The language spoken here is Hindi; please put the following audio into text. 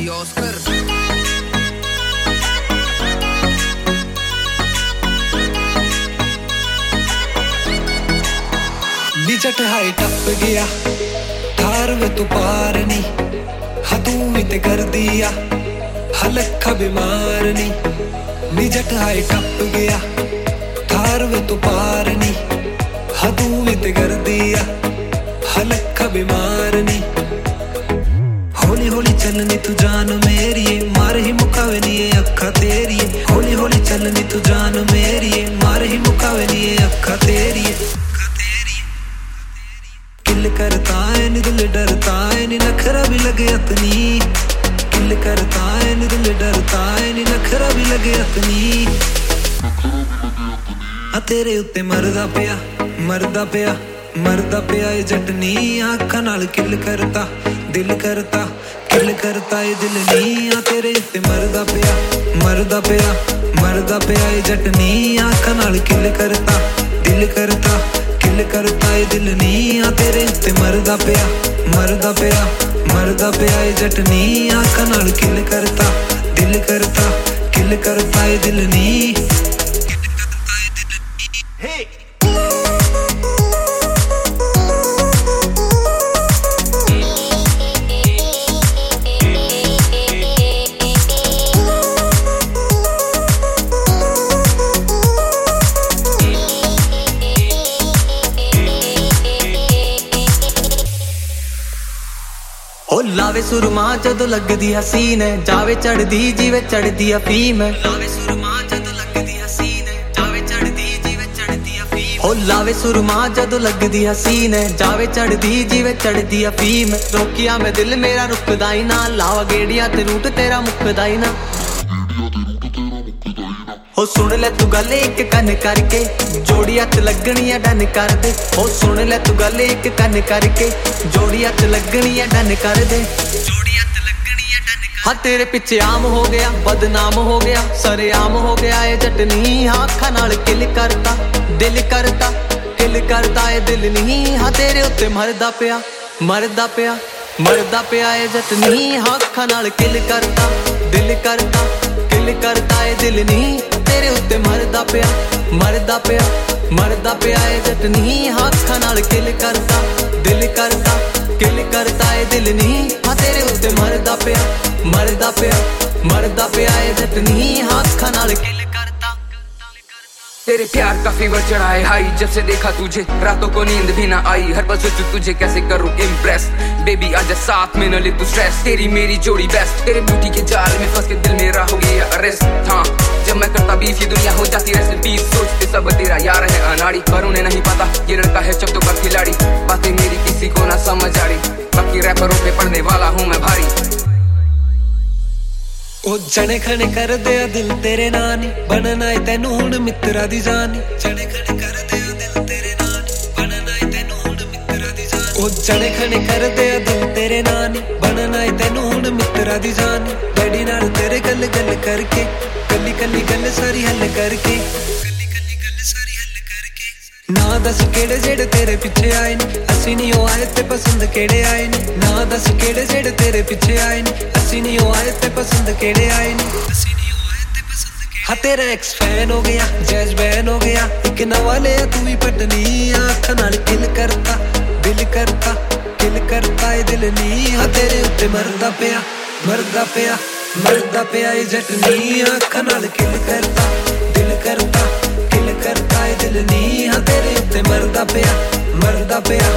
DJ Oscar. निजट हाई टप गया थार वे तू पार नी हतू ते कर दिया हलखा बीमार नी निजट हाई टप गया थार वे तू पार नी हतू ते कर दिया हलखा बीमार नी होली होली चलनी तू जान मेरी मार ही मुकावे नी अखा तेरी होली होली चलनी तू जान मेरी मार ही मुकावे नी अखा तेरी किल करता है नी दिल डरता है नी नखरा भी लगे अपनी किल करता है नी दिल डरता है नी नखरा भी लगे अपनी तेरे उत्ते मरदा पिया मरदा पिया मरदा पिया ये जटनी आँखां नाल किल करता दिल करता किल करता ये दिल नी तेरे उत्ते मरदा पिया मरदा पिया मरदा पिया ये जटनी आँखां नाल किल करता दिल करता किल करता ये दिल नी तेरे उत्ते मरदा पिया मरदा पिया मरदा पिया ये जटनी आँखां नाल किल करता दिल करता किल करता ये दिल नी लावे सुरमा जदों लगदी हसीन है जावे चढ़दी जीवे चढ़दी अफीम है लावे सुरमा जदों लगदी हसीन है जावे चढ़दी जीवे चढ़दी अफीम हो लावे सुरमा जदों लगदी हसीन है जावे चढ़दी जीवे चढ़दी अफीम रोकिया मैं दिल मेरा रुकदा ही ना लावा गेड़िया ते रूट तेरा मुकदा ही ना हो सुन ले तू गल एक कन करके जोड़ी हथ लगनी है डन कर दे हो सुन ले तू गल एक कन करके जोड़ी हथ लगनी है डन कर दे जोड़ी हथ लगनी है डन कर हाँ तेरे पीछे आम हो गया बदनाम हो गया सरेआम हो गया ये जटनी आँखां नाल किल करता दिल करता किल करता ये दिल नहीं हाँ तेरे उत्ते मरदा पिया मरदा पिया मरदा पिया ये जटनी आँखां नाल किल करता दिल करता किल करता ये दिल नहीं तेरे उत्ते मरदा पिया मरदा पिया मरदा पिया ये जटनी आँखां नाल किल करता दिल करता किल करता ये दिल नहीं हाँ तेरे उत्ते मरदा पिया मरदा पिया मरदा पिया ये जटनी आँखां नाल किल करता तेरे प्यार का फीवर चढ़ा है हाई जब से देखा तुझे रातों को नींद भी ना आई हर पल सोचूं तुझे कैसे करूं इम्प्रेस बेबी आजा साथ में न ले तू स्ट्रेस तेरी मेरी जोड़ी बेस्ट तेरे ब्यूटी के जाल में फंस के दिल मेरा हो गया अरेस्ट हाँ जब मैं करता बीफ ये दुनिया हो जाती रेस्ट पीस सोचते सब तेरा यार है अनाड़ी पर उन्हें नहीं पता ये लड़का है चप्तों का खिलाड़ी बातें मेरी किसी को ना समझ आ रही बाकी रैपरों पे पढ़ने वाला हूँ मैं भारी ओ जने खने कर दे दिल तेरे नानी बनना है तेनू हुण मित्रा दी जानी जने खने कर दे दिल तेरे नानी बनना है तेनू हुण मित्रा दी जानी ओ जने खने कर दे दिल तेरे नानी बनना है तेनू हुण मित्रा दी जानी डैडी नाल तेरे गल गल करके कल्ली कल्ली गल सारी हल करके कल्ली कल्ली गल सारी हल करके ना दस केड़े जेड़े तेरे पीछे आए नी असी नहीं ओ आए ते पसंद केड़े आए नी ना दस केड़े जेड़े तेरे पीछे आए नी असी नहीं ओ आए ते पसंद केड़े आए नी असी नहीं ओ आए ते पसंद केड़े हाँ तेरा एक्स फैन हो गया जैज बैन हो गया एक नवा ले तू भी पटनी आँखां नाल किल करता दिल करता किल करता ये दिल नी हाँ तेरे उत्ते मरदा पिया मरदा पिया मरदा पिया ये जटनी आँखां नाल किल करता दिल करता किल करता ये दिल नी हाँ तेरे उत्ते मरदा पिया मरदा पिया